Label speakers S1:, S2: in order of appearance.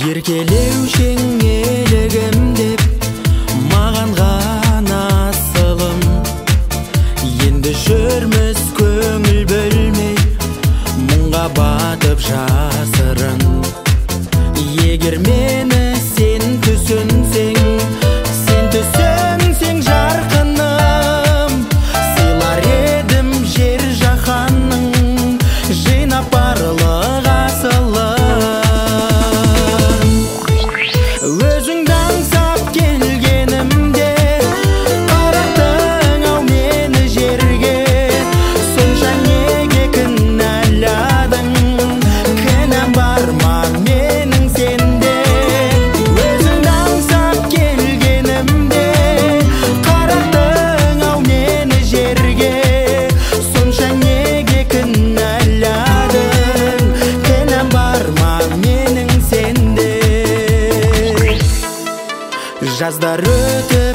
S1: Еркелеушең елігім деп маған ғана асылым. Енді жүрміз көңіл бөлмей, мұңға батып жасырын. Егер мені сен түсінсең жарқыным, сыйлар едім жер жаһанның жинап барлық асылын. Өзіңді аңсап келгенімде қараттың ау мені жерге, сонша неге кінәладың? Кінәм бар ма менің сенде? Өзіңді аңсап келгенімде қараттың ау мені жерге, сонша неге кінәладың? Кінәм бар ма менің сенде? Жаздар өтіп